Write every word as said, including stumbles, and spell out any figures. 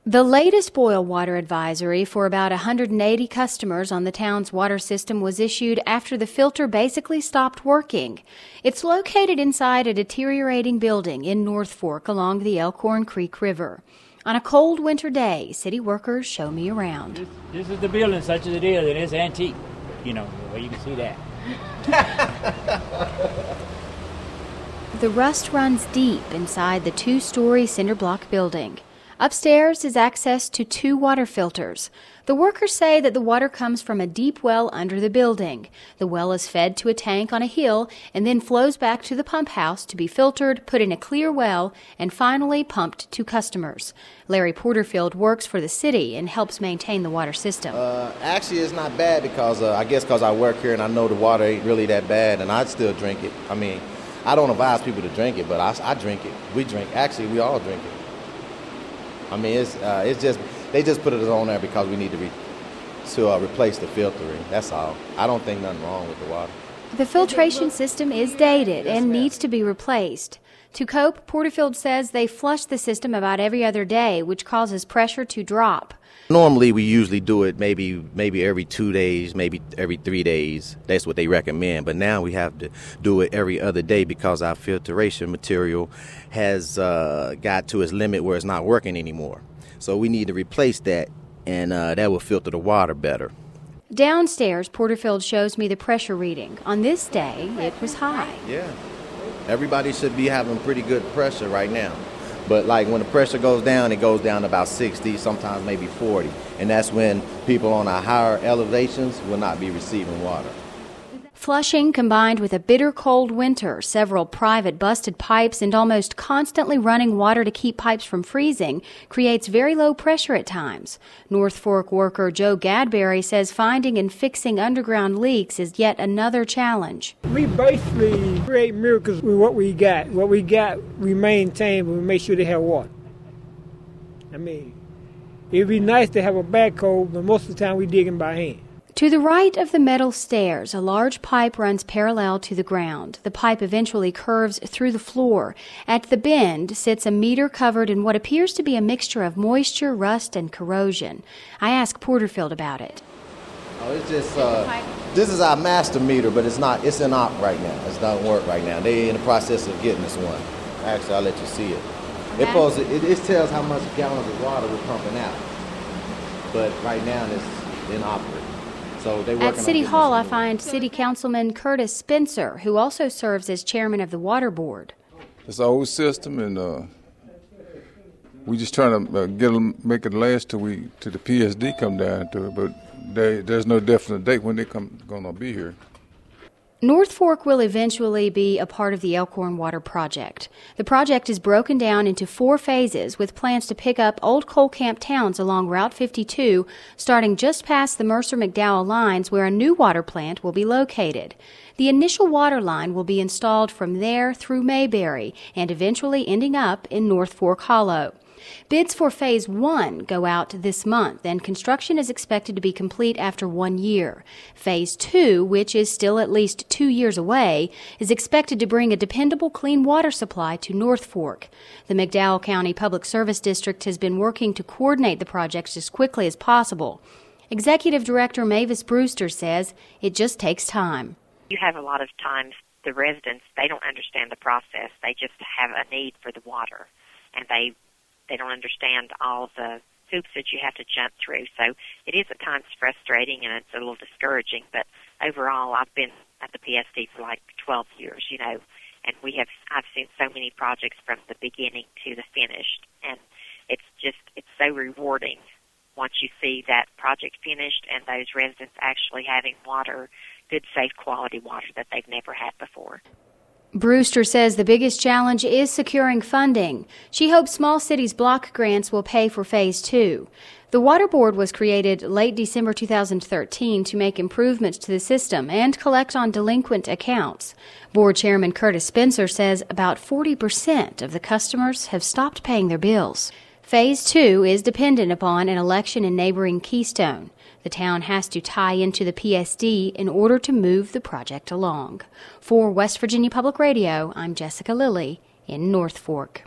The latest boil water advisory for about one hundred eighty customers on the town's water system was issued after the filter basically stopped working. It's located inside a deteriorating building in North Fork along the Elkhorn Creek River. On a cold winter day, city workers show me around. This, this is the building, such as it is. It is antique. You know, well, you can see that. The rust runs deep inside the two-story cinder block building. Upstairs is access to two water filters. The workers say that the water comes from a deep well under the building. The well is fed to a tank on a hill and then flows back to the pump house to be filtered, put in a clear well, and finally pumped to customers. Larry Porterfield works for the city and helps maintain the water system. Uh, actually, it's not bad because uh, I guess because I work here and I know the water ain't really that bad, and I'd still drink it. I mean, I don't advise people to drink it, but I, I drink it. We drink. Actually, we all drink it. I mean, it's uh, it's just they just put it on there because we need to re, to uh, replace the filtering. That's all. I don't think nothing wrong with the water. The filtration system is dated and needs to be replaced. To cope, Porterfield says they flush the system about every other day, which causes pressure to drop. Normally, we usually do it maybe maybe every two days, maybe every three days. That's what they recommend. But now we have to do it every other day because our filtration material has uh, got to its limit where it's not working anymore. So we need to replace that, and uh, that will filter the water better. Downstairs, Porterfield shows me the pressure reading. On this day, it was high. Yeah. Everybody should be having pretty good pressure right now. But like when the pressure goes down, it goes down to about sixty, sometimes maybe forty. And that's when people on our higher elevations will not be receiving water. Flushing combined with a bitter cold winter, several private busted pipes, and almost constantly running water to keep pipes from freezing creates very low pressure at times. North Fork worker Joe Gadberry says finding and fixing underground leaks is yet another challenge. We basically create miracles with what we got. What we got, we maintain, but we make sure they have water. I mean, it'd be nice to have a backhoe, but most of the time we digging by hand. To the right of the metal stairs, a large pipe runs parallel to the ground. The pipe eventually curves through the floor. At the bend sits a meter covered in what appears to be a mixture of moisture, rust, and corrosion. I asked Porterfield about it. Oh, it's just, uh, this is our master meter, but it's not, it's in op right now. It doesn't work right now. They're in the process of getting this one. Actually, I'll let you see it. It, poses, it, it tells how much gallons of water we're pumping out. But right now, it's inoperable. So At City Hall, I find City Councilman Curtis Spencer, who also serves as chairman of the Water Board. It's an old system, and uh, we just trying to uh, get them, make it last till we till the P S D come down to it. But they, there's no definite date when they come going to be here. North Fork will eventually be a part of the Elkhorn Water Project. The project is broken down into four phases with plans to pick up old coal camp towns along Route fifty-two, starting just past the Mercer-McDowell lines where a new water plant will be located. The initial water line will be installed from there through Mayberry and eventually ending up in North Fork Hollow. Bids for Phase one go out this month, and construction is expected to be complete after one year. Phase two, which is still at least two years away, is expected to bring a dependable clean water supply to North Fork. The McDowell County Public Service District has been working to coordinate the projects as quickly as possible. Executive Director Mavis Brewster says it just takes time. You have a lot of times the residents, they don't understand the process. They just have a need for the water, and they They don't understand all the hoops that you have to jump through. So it is at times frustrating and it's a little discouraging. But overall, I've been at the P S D for like twelve years, you know, and we have I've seen so many projects from the beginning to the finished, and it's just it's so rewarding once you see that project finished and those residents actually having water, good, safe, quality water that they've never had before. Brewster says the biggest challenge is securing funding. She hopes small cities block grants will pay for Phase two. The Water Board was created late December two thousand thirteen to make improvements to the system and collect on delinquent accounts. Board Chairman Curtis Spencer says about forty percent of the customers have stopped paying their bills. Phase two is dependent upon an election in neighboring Keystone. The town has to tie into the P S D in order to move the project along. For West Virginia Public Radio, I'm Jessica Lilly in North Fork.